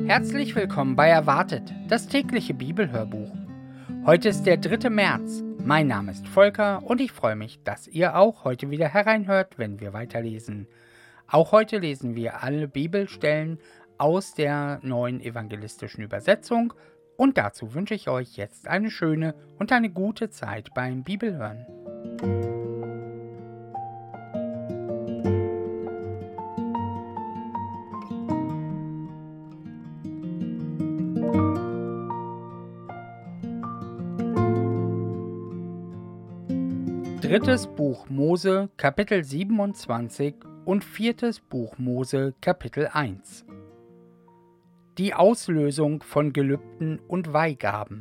Herzlich willkommen bei Erwartet, das tägliche Bibelhörbuch. Heute ist der 3. März. Mein Name ist Volker und ich freue mich, dass ihr auch heute wieder hereinhört, wenn wir weiterlesen. Auch heute lesen wir alle Bibelstellen aus der neuen evangelistischen Übersetzung und dazu wünsche ich euch jetzt eine schöne und eine gute Zeit beim Bibelhören. Drittes Buch Mose, Kapitel 27 und viertes Buch Mose, Kapitel 1. Die Auslösung von Gelübden und Weihgaben.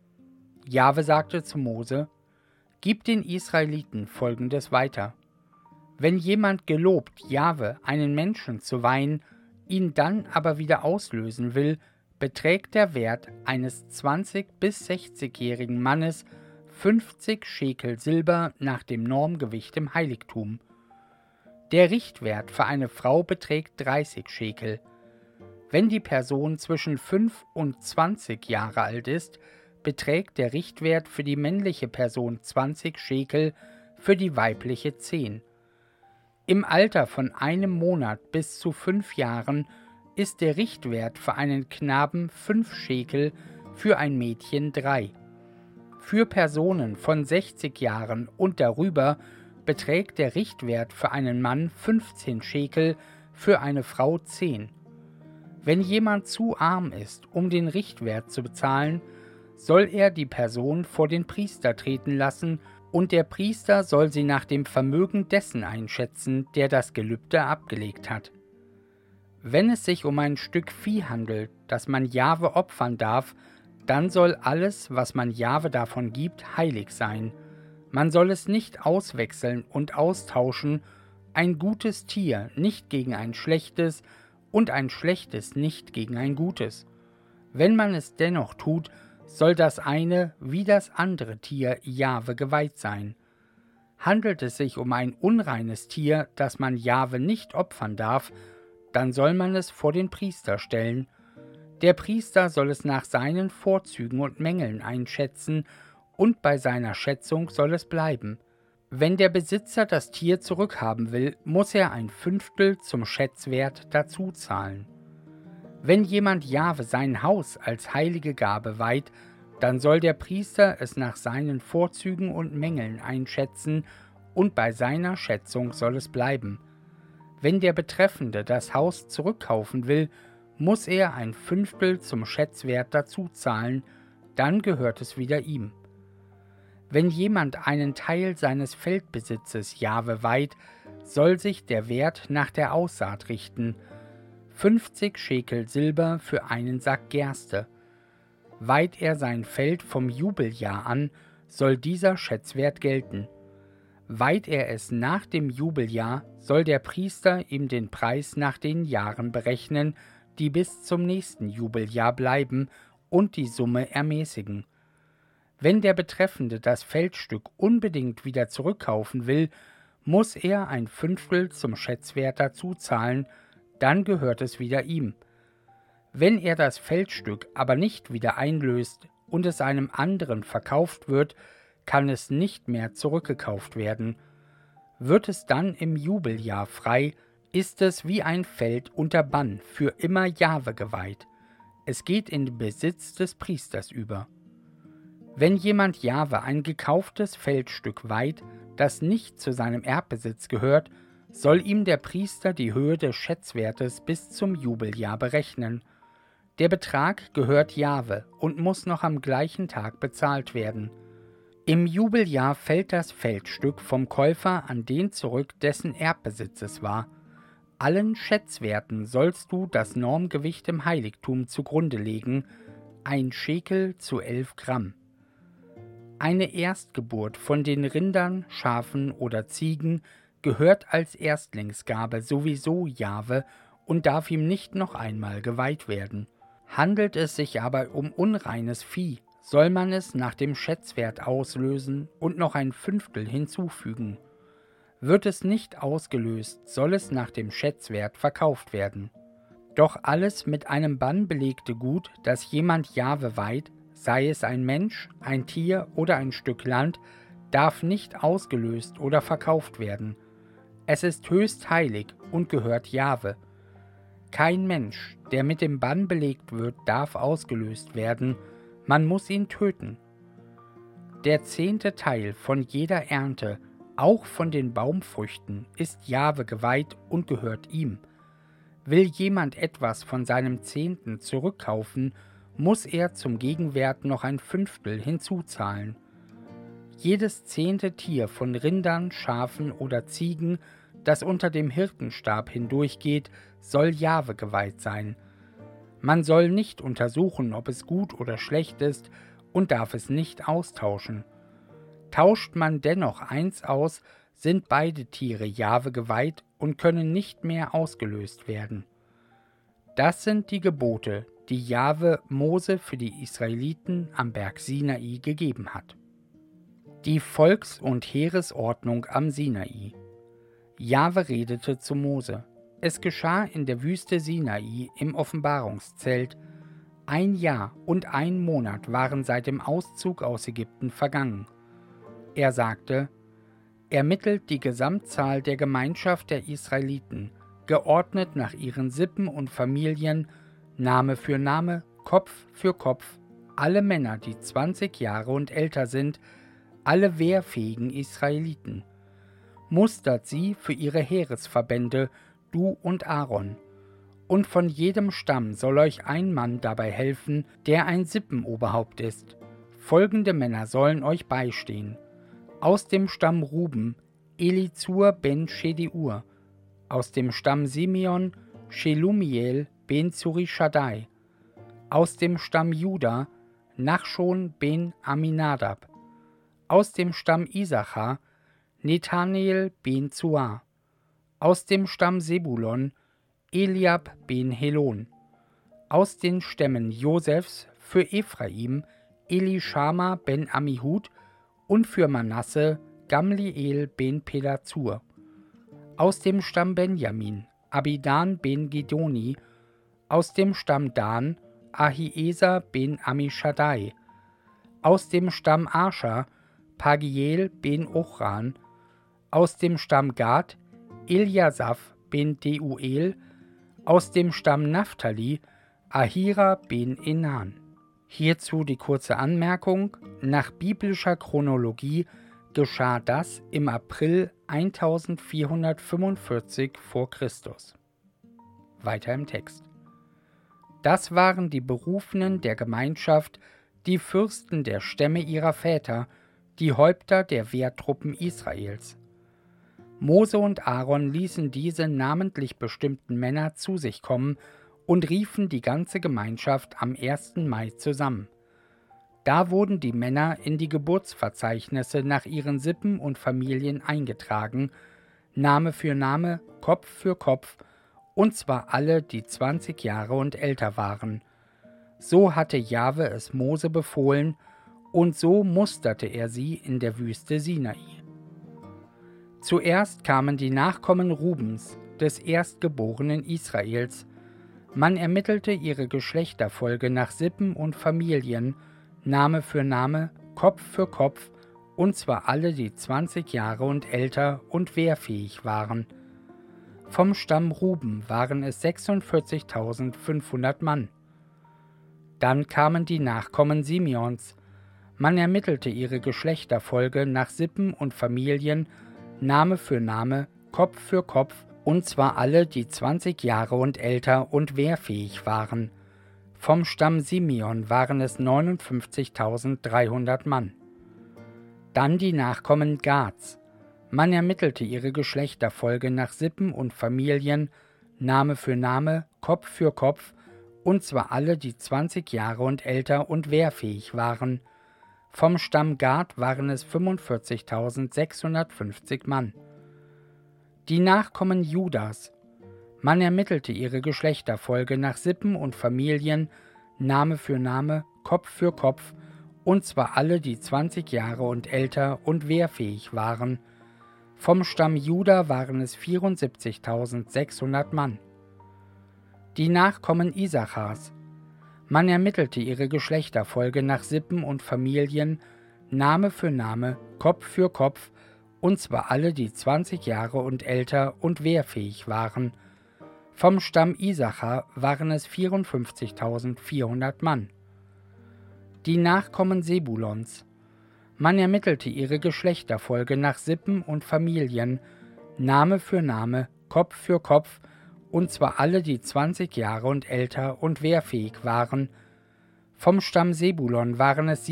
Jahwe sagte zu Mose: Gib den Israeliten Folgendes weiter. Wenn jemand gelobt, Jahwe einen Menschen zu weihen, ihn dann aber wieder auslösen will, beträgt der Wert eines 20- bis 60-jährigen Mannes 50 Schekel Silber nach dem Normgewicht im Heiligtum. Der Richtwert für eine Frau beträgt 30 Schekel. Wenn die Person zwischen 5 und 20 Jahre alt ist, beträgt der Richtwert für die männliche Person 20 Schekel, für die weibliche 10. Im Alter von 1 Monat bis zu 5 Jahren ist der Richtwert für einen Knaben 5 Schekel, für ein Mädchen 3. Für Personen von 60 Jahren und darüber beträgt der Richtwert für einen Mann 15 Schekel, für eine Frau 10. Wenn jemand zu arm ist, um den Richtwert zu bezahlen, soll er die Person vor den Priester treten lassen, und der Priester soll sie nach dem Vermögen dessen einschätzen, der das Gelübde abgelegt hat. Wenn es sich um ein Stück Vieh handelt, das man Jahwe opfern darf, dann soll alles, was man Jahwe davon gibt, heilig sein. Man soll es nicht auswechseln und austauschen, ein gutes Tier nicht gegen ein schlechtes und ein schlechtes nicht gegen ein gutes. Wenn man es dennoch tut, soll das eine wie das andere Tier Jahwe geweiht sein. Handelt es sich um ein unreines Tier, das man Jahwe nicht opfern darf, dann soll man es vor den Priester stellen. Der Priester soll es nach seinen Vorzügen und Mängeln einschätzen, und bei seiner Schätzung soll es bleiben. Wenn der Besitzer das Tier zurückhaben will, muss er ein Fünftel zum Schätzwert dazu zahlen. Wenn jemand Jahwe sein Haus als heilige Gabe weiht, dann soll der Priester es nach seinen Vorzügen und Mängeln einschätzen, und bei seiner Schätzung soll es bleiben. Wenn der Betreffende das Haus zurückkaufen will, muss er ein Fünftel zum Schätzwert dazu zahlen, dann gehört es wieder ihm. Wenn jemand einen Teil seines Feldbesitzes Jahwe weiht, soll sich der Wert nach der Aussaat richten: 50 Schekel Silber für einen Sack Gerste. Weiht er sein Feld vom Jubeljahr an, soll dieser Schätzwert gelten. Weiht er es nach dem Jubeljahr, soll der Priester ihm den Preis nach den Jahren berechnen, die bis zum nächsten Jubeljahr bleiben, und die Summe ermäßigen. Wenn der Betreffende das Feldstück unbedingt wieder zurückkaufen will, muss er ein Fünftel zum Schätzwert dazu zahlen, dann gehört es wieder ihm. Wenn er das Feldstück aber nicht wieder einlöst und es einem anderen verkauft wird, kann es nicht mehr zurückgekauft werden. Wird es dann im Jubeljahr frei, ist es wie ein Feld unter Bann für immer Jahwe geweiht. Es geht in den Besitz des Priesters über. Wenn jemand Jahwe ein gekauftes Feldstück weiht, das nicht zu seinem Erbbesitz gehört, soll ihm der Priester die Höhe des Schätzwertes bis zum Jubeljahr berechnen. Der Betrag gehört Jahwe und muss noch am gleichen Tag bezahlt werden. Im Jubeljahr fällt das Feldstück vom Käufer an den zurück, dessen Erbbesitz es war. Allen Schätzwerten sollst du das Normgewicht im Heiligtum zugrunde legen, 1 Schekel zu 11 Gramm. Eine Erstgeburt von den Rindern, Schafen oder Ziegen gehört als Erstlingsgabe sowieso Jahwe und darf ihm nicht noch einmal geweiht werden. Handelt es sich aber um unreines Vieh, soll man es nach dem Schätzwert auslösen und noch ein Fünftel hinzufügen. Wird es nicht ausgelöst, soll es nach dem Schätzwert verkauft werden. Doch alles mit einem Bann belegte Gut, das jemand Jahwe weiht, sei es ein Mensch, ein Tier oder ein Stück Land, darf nicht ausgelöst oder verkauft werden. Es ist höchst heilig und gehört Jahwe. Kein Mensch, der mit dem Bann belegt wird, darf ausgelöst werden, man muss ihn töten. Der 10. Teil von jeder Ernte, auch von den Baumfrüchten, ist Jahwe geweiht und gehört ihm. Will jemand etwas von seinem 10. zurückkaufen, muss er zum Gegenwert noch ein 1/5 hinzuzahlen. Jedes 10. Tier von Rindern, Schafen oder Ziegen, das unter dem Hirtenstab hindurchgeht, soll Jahwe geweiht sein. Man soll nicht untersuchen, ob es gut oder schlecht ist, und darf es nicht austauschen. Tauscht man dennoch eins aus, sind beide Tiere Jahwe geweiht und können nicht mehr ausgelöst werden. Das sind die Gebote, die Jahwe Mose für die Israeliten am Berg Sinai gegeben hat. Die Volks- und Heeresordnung am Sinai. Jahwe redete zu Mose. Es geschah in der Wüste Sinai im Offenbarungszelt. 1 Jahr und 1 Monat waren seit dem Auszug aus Ägypten vergangen. Er sagte: Ermittelt die Gesamtzahl der Gemeinschaft der Israeliten, geordnet nach ihren Sippen und Familien, Name für Name, Kopf für Kopf, alle Männer, die 20 Jahre und älter sind, alle wehrfähigen Israeliten. Mustert sie für ihre Heeresverbände, du und Aaron. Und von jedem Stamm soll euch ein Mann dabei helfen, der ein Sippenoberhaupt ist. Folgende Männer sollen euch beistehen: aus dem Stamm Ruben, Elizur ben Shedeur, aus dem Stamm Simeon, Shelumiel ben Zurishadai, aus dem Stamm Juda, Nachschon ben Aminadab, aus dem Stamm Isachar, Nethanel ben Zuar, aus dem Stamm Sebulon, Eliab ben Helon, aus den Stämmen Josefs für Ephraim, Elishama ben Amihud und für Manasse, Gamliel ben Pedazur, aus dem Stamm Benjamin, Abidan ben Gidoni, aus dem Stamm Dan, Ahieser ben Amishadai, aus dem Stamm Ascher, Pagiel ben Ochran, aus dem Stamm Gad, Eliasaph ben Deuel, aus dem Stamm Naphtali, Ahira ben Enan. Hierzu die kurze Anmerkung: Nach biblischer Chronologie geschah das im April 1445 vor Christus. Weiter im Text. Das waren die Berufenen der Gemeinschaft, die Fürsten der Stämme ihrer Väter, die Häupter der Wehrtruppen Israels. Mose und Aaron ließen diese namentlich bestimmten Männer zu sich kommen und riefen die ganze Gemeinschaft am 1. Mai zusammen. Da wurden die Männer in die Geburtsverzeichnisse nach ihren Sippen und Familien eingetragen, Name für Name, Kopf für Kopf, und zwar alle, die 20 Jahre und älter waren. So hatte Jahwe es Mose befohlen, und so musterte er sie in der Wüste Sinai. Zuerst kamen die Nachkommen Rubens, des Erstgeborenen Israels. Man ermittelte ihre Geschlechterfolge nach Sippen und Familien, Name für Name, Kopf für Kopf, und zwar alle, die 20 Jahre und älter und wehrfähig waren. Vom Stamm Ruben waren es 46.500 Mann. Dann kamen die Nachkommen Simeons. Man ermittelte ihre Geschlechterfolge nach Sippen und Familien, Name für Name, Kopf für Kopf, und zwar alle, die 20 Jahre und älter und wehrfähig waren. Vom Stamm Simeon waren es 59.300 Mann. Dann die Nachkommen Gads. Man ermittelte ihre Geschlechterfolge nach Sippen und Familien, Name für Name, Kopf für Kopf, und zwar alle, die 20 Jahre und älter und wehrfähig waren. Vom Stamm Gad waren es 45.650 Mann. Die Nachkommen Judas. Man ermittelte ihre Geschlechterfolge nach Sippen und Familien, Name für Name, Kopf für Kopf, und zwar alle, die 20 Jahre und älter und wehrfähig waren. Vom Stamm Juda waren es 74.600 Mann. Die Nachkommen Isachars. Man ermittelte ihre Geschlechterfolge nach Sippen und Familien, Name für Name, Kopf für Kopf, und zwar alle, die 20 Jahre und älter und wehrfähig waren. Vom Stamm Isachar waren es 54.400 Mann. Die Nachkommen Sebulons. Man ermittelte ihre Geschlechterfolge nach Sippen und Familien, Name für Name, Kopf für Kopf, und zwar alle, die 20 Jahre und älter und wehrfähig waren. Vom Stamm Sebulon waren es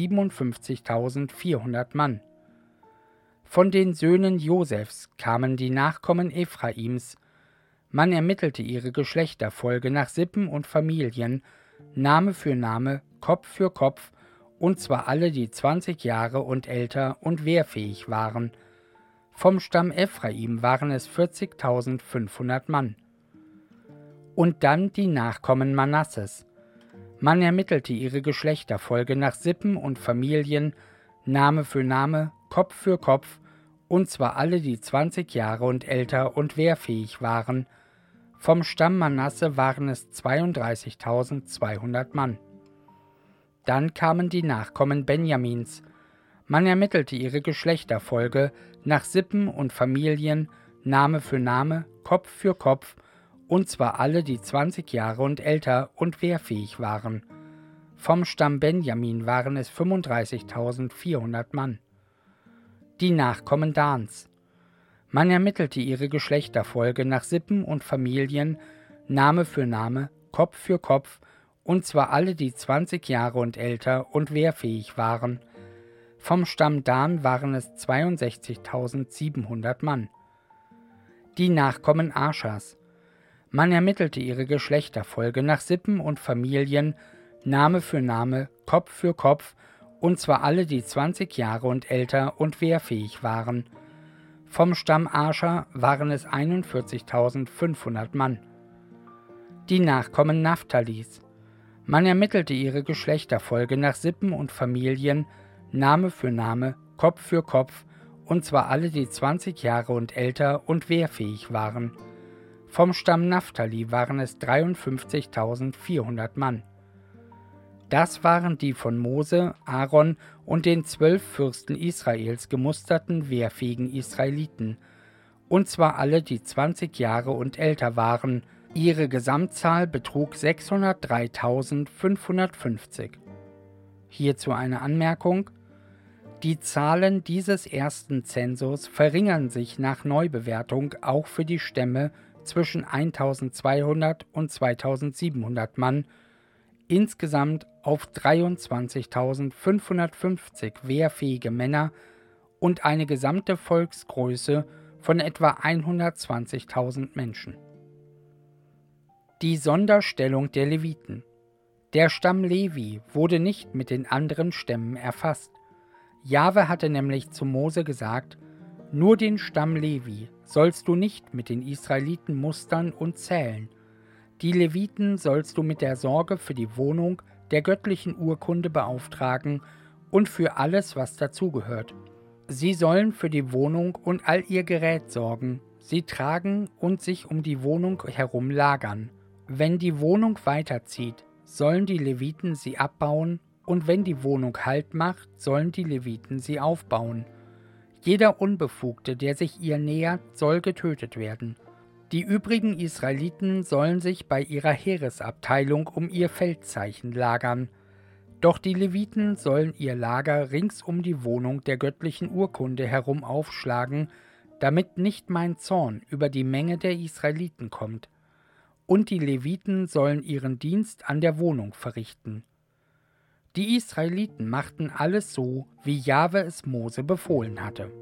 57.400 Mann. Von den Söhnen Josefs kamen die Nachkommen Ephraims. Man ermittelte ihre Geschlechterfolge nach Sippen und Familien, Name für Name, Kopf für Kopf, und zwar alle, die 20 Jahre und älter und wehrfähig waren. Vom Stamm Ephraim waren es 40.500 Mann. Und dann die Nachkommen Manasses. Man ermittelte ihre Geschlechterfolge nach Sippen und Familien, Name für Name, Kopf für Kopf, und zwar alle, die 20 Jahre und älter und wehrfähig waren. Vom Stamm Manasse waren es 32.200 Mann. Dann kamen die Nachkommen Benjamins. Man ermittelte ihre Geschlechterfolge nach Sippen und Familien, Name für Name, Kopf für Kopf, und zwar alle, die 20 Jahre und älter und wehrfähig waren. Vom Stamm Benjamin waren es 35.400 Mann. Die Nachkommen Dans. Man ermittelte ihre Geschlechterfolge nach Sippen und Familien, Name für Name, Kopf für Kopf, und zwar alle, die 20 Jahre und älter und wehrfähig waren. Vom Stamm Dan waren es 62.700 Mann. Die Nachkommen Aschers. Man ermittelte ihre Geschlechterfolge nach Sippen und Familien, Name für Name, Kopf für Kopf, und zwar alle, die 20 Jahre und älter und wehrfähig waren. Vom Stamm Ascher waren es 41.500 Mann. Die Nachkommen Naphtalis. Man ermittelte ihre Geschlechterfolge nach Sippen und Familien, Name für Name, Kopf für Kopf, und zwar alle, die 20 Jahre und älter und wehrfähig waren. Vom Stamm Naphtali waren es 53.400 Mann. Das waren die von Mose, Aaron und den 12 Fürsten Israels gemusterten wehrfähigen Israeliten, und zwar alle, die 20 Jahre und älter waren. Ihre Gesamtzahl betrug 603.550. Hierzu eine Anmerkung: Die Zahlen dieses ersten Zensus verringern sich nach Neubewertung auch für die Stämme zwischen 1.200 und 2.700 Mann, insgesamt auf 23.550 wehrfähige Männer und eine gesamte Volksgröße von etwa 120.000 Menschen. Die Sonderstellung der Leviten. Der Stamm Levi wurde nicht mit den anderen Stämmen erfasst. Jahwe hatte nämlich zu Mose gesagt: Nur den Stamm Levi sollst du nicht mit den Israeliten mustern und zählen. Die Leviten sollst du mit der Sorge für die Wohnung der göttlichen Urkunde beauftragen und für alles, was dazugehört. Sie sollen für die Wohnung und all ihr Gerät sorgen, sie tragen und sich um die Wohnung herum lagern. Wenn die Wohnung weiterzieht, sollen die Leviten sie abbauen, und wenn die Wohnung Halt macht, sollen die Leviten sie aufbauen. Jeder Unbefugte, der sich ihr nähert, soll getötet werden. Die übrigen Israeliten sollen sich bei ihrer Heeresabteilung um ihr Feldzeichen lagern. Doch die Leviten sollen ihr Lager rings um die Wohnung der göttlichen Urkunde herum aufschlagen, damit nicht mein Zorn über die Menge der Israeliten kommt. Und die Leviten sollen ihren Dienst an der Wohnung verrichten. Die Israeliten machten alles so, wie Jahwe es Mose befohlen hatte.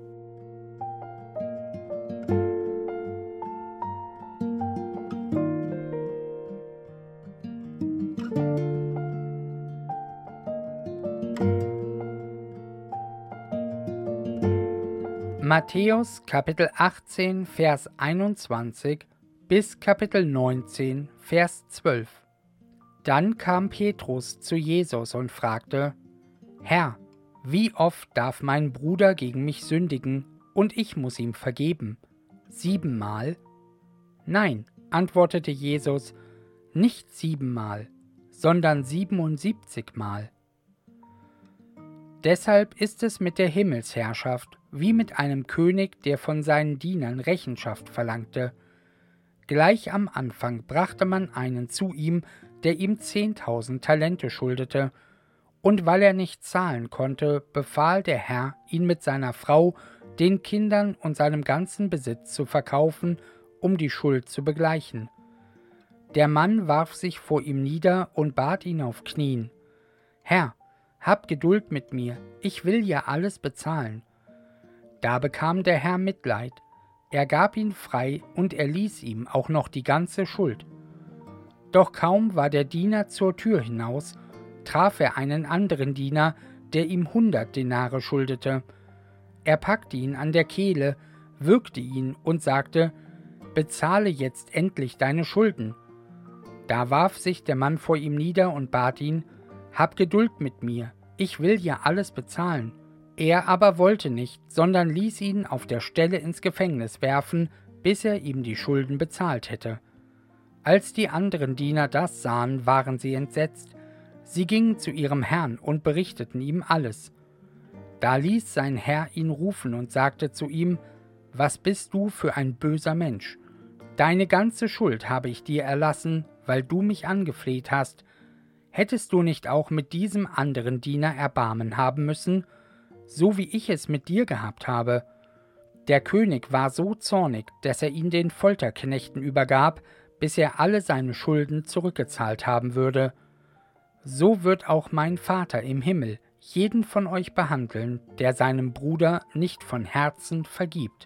Matthäus Kapitel 18, Vers 21 bis Kapitel 19, Vers 12. Dann kam Petrus zu Jesus und fragte: Herr, wie oft darf mein Bruder gegen mich sündigen, und ich muss ihm vergeben? 7-mal? Nein, antwortete Jesus, nicht 7-mal, sondern 77-mal. Deshalb ist es mit der Himmelsherrschaft wie mit einem König, der von seinen Dienern Rechenschaft verlangte. Gleich am Anfang brachte man einen zu ihm, der ihm 10.000 Talente schuldete, und weil er nicht zahlen konnte, befahl der Herr, ihn mit seiner Frau, den Kindern und seinem ganzen Besitz zu verkaufen, um die Schuld zu begleichen. Der Mann warf sich vor ihm nieder und bat ihn auf Knien: »Herr, hab Geduld mit mir, ich will ja alles bezahlen.« Da bekam der Herr Mitleid, er gab ihn frei und erließ ihm auch noch die ganze Schuld. Doch kaum war der Diener zur Tür hinaus, traf er einen anderen Diener, der ihm 100 Denare schuldete. Er packte ihn an der Kehle, würgte ihn und sagte: »Bezahle jetzt endlich deine Schulden.« Da warf sich der Mann vor ihm nieder und bat ihn: »Hab Geduld mit mir, ich will ja alles bezahlen.« Er aber wollte nicht, sondern ließ ihn auf der Stelle ins Gefängnis werfen, bis er ihm die Schulden bezahlt hätte. Als die anderen Diener das sahen, waren sie entsetzt. Sie gingen zu ihrem Herrn und berichteten ihm alles. Da ließ sein Herr ihn rufen und sagte zu ihm: »Was bist du für ein böser Mensch? Deine ganze Schuld habe ich dir erlassen, weil du mich angefleht hast. Hättest du nicht auch mit diesem anderen Diener Erbarmen haben müssen, so wie ich es mit dir gehabt habe?« Der König war so zornig, dass er ihn den Folterknechten übergab, bis er alle seine Schulden zurückgezahlt haben würde. So wird auch mein Vater im Himmel jeden von euch behandeln, der seinem Bruder nicht von Herzen vergibt.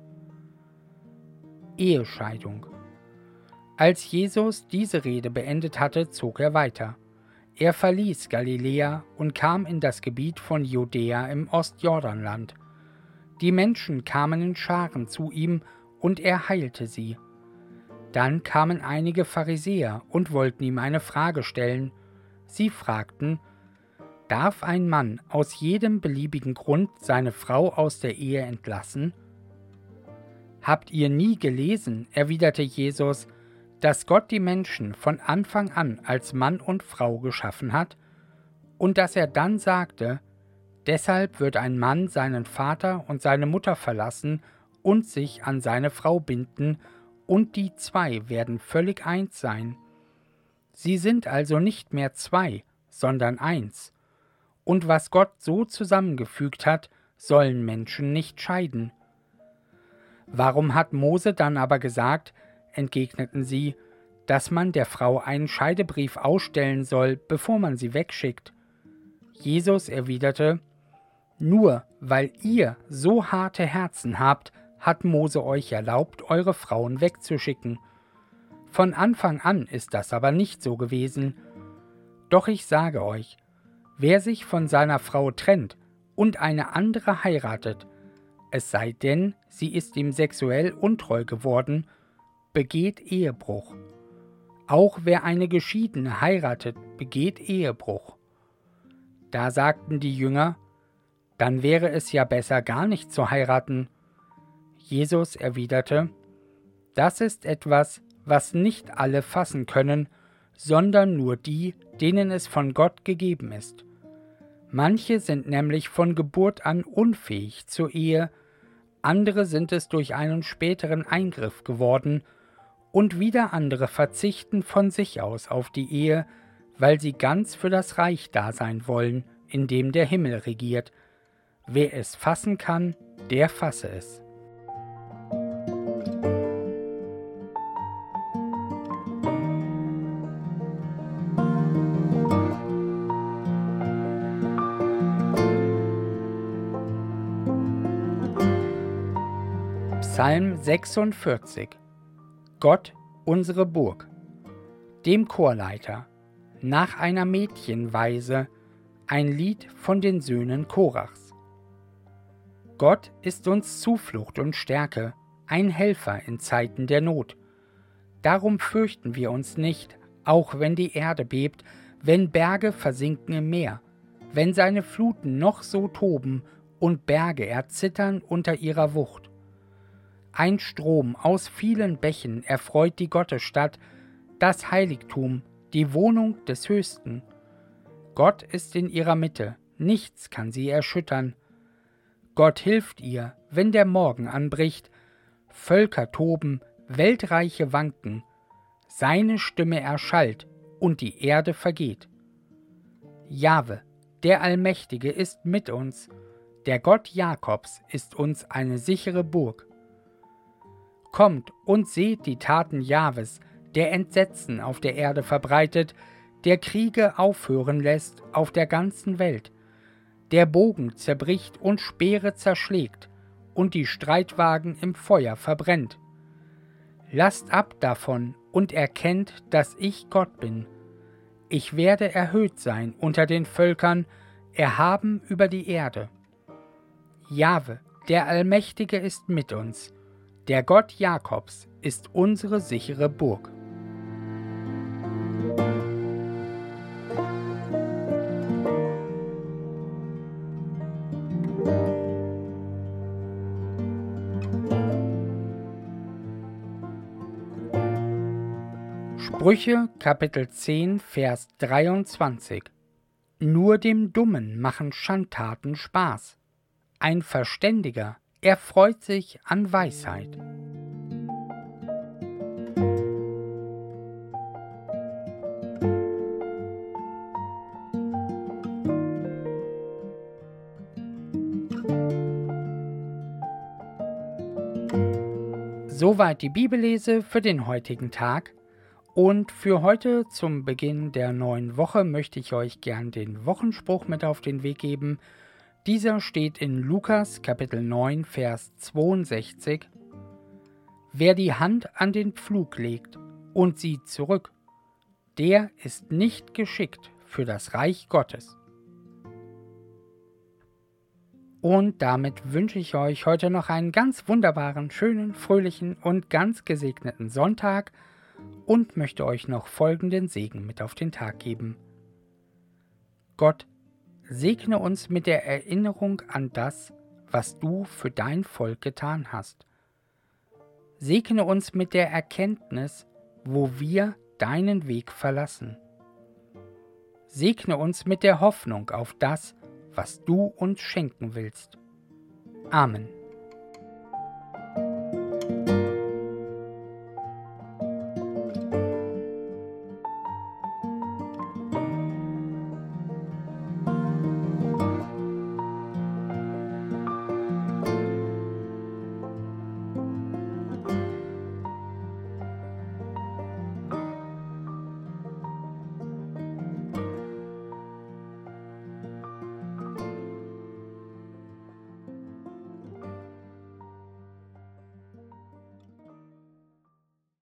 Ehescheidung. Als Jesus diese Rede beendet hatte, zog er weiter. Er verließ Galiläa und kam in das Gebiet von Judäa im Ostjordanland. Die Menschen kamen in Scharen zu ihm, und er heilte sie. Dann kamen einige Pharisäer und wollten ihm eine Frage stellen. Sie fragten: Darf ein Mann aus jedem beliebigen Grund seine Frau aus der Ehe entlassen? Habt ihr nie gelesen, erwiderte Jesus, dass Gott die Menschen von Anfang an als Mann und Frau geschaffen hat? Und dass er dann sagte: Deshalb wird ein Mann seinen Vater und seine Mutter verlassen und sich an seine Frau binden, und die zwei werden völlig eins sein. Sie sind also nicht mehr zwei, sondern eins. Und was Gott so zusammengefügt hat, sollen Menschen nicht scheiden. Warum hat Mose dann aber gesagt, entgegneten sie, dass man der Frau einen Scheidebrief ausstellen soll, bevor man sie wegschickt? Jesus erwiderte: Nur weil ihr so harte Herzen habt, hat Mose euch erlaubt, eure Frauen wegzuschicken. Von Anfang an ist das aber nicht so gewesen. Doch ich sage euch, wer sich von seiner Frau trennt und eine andere heiratet, es sei denn, sie ist ihm sexuell untreu geworden, begeht Ehebruch. Auch wer eine Geschiedene heiratet, begeht Ehebruch. Da sagten die Jünger: Dann wäre es ja besser, gar nicht zu heiraten. Jesus erwiderte: Das ist etwas, was nicht alle fassen können, sondern nur die, denen es von Gott gegeben ist. Manche sind nämlich von Geburt an unfähig zur Ehe, andere sind es durch einen späteren Eingriff geworden, und wieder andere verzichten von sich aus auf die Ehe, weil sie ganz für das Reich da sein wollen, in dem der Himmel regiert. Wer es fassen kann, der fasse es. Psalm 46. Gott, unsere Burg. Dem Chorleiter, nach einer Mädchenweise, ein Lied von den Söhnen Korachs. Gott ist uns Zuflucht und Stärke, ein Helfer in Zeiten der Not. Darum fürchten wir uns nicht, auch wenn die Erde bebt, wenn Berge versinken im Meer, wenn seine Fluten noch so toben und Berge erzittern unter ihrer Wucht. Ein Strom aus vielen Bächen erfreut die Gottesstadt, das Heiligtum, die Wohnung des Höchsten. Gott ist in ihrer Mitte, nichts kann sie erschüttern. Gott hilft ihr, wenn der Morgen anbricht. Völker toben, Weltreiche wanken. Seine Stimme erschallt und die Erde vergeht. Jahwe, der Allmächtige, ist mit uns. Der Gott Jakobs ist uns eine sichere Burg. Kommt und seht die Taten Jahwes, der Entsetzen auf der Erde verbreitet, der Kriege aufhören lässt auf der ganzen Welt, der Bogen zerbricht und Speere zerschlägt und die Streitwagen im Feuer verbrennt. Lasst ab davon und erkennt, dass ich Gott bin. Ich werde erhöht sein unter den Völkern, erhaben über die Erde. Jahwe, der Allmächtige, ist mit uns. Der Gott Jakobs ist unsere sichere Burg. Sprüche, Kapitel 10, Vers 23. Nur dem Dummen machen Schandtaten Spaß. Ein Verständiger erfreut sich an Weisheit. Soweit die Bibellese für den heutigen Tag. Und für heute zum Beginn der neuen Woche möchte ich euch gern den Wochenspruch mit auf den Weg geben. Dieser steht in Lukas Kapitel 9, Vers 62. Wer die Hand an den Pflug legt und sieht zurück, der ist nicht geschickt für das Reich Gottes. Und damit wünsche ich euch heute noch einen ganz wunderbaren, schönen, fröhlichen und ganz gesegneten Sonntag und möchte euch noch folgenden Segen mit auf den Tag geben. Gott, segne uns mit der Erinnerung an das, was du für dein Volk getan hast. Segne uns mit der Erkenntnis, wo wir deinen Weg verlassen. Segne uns mit der Hoffnung auf das, was du uns schenken willst. Amen.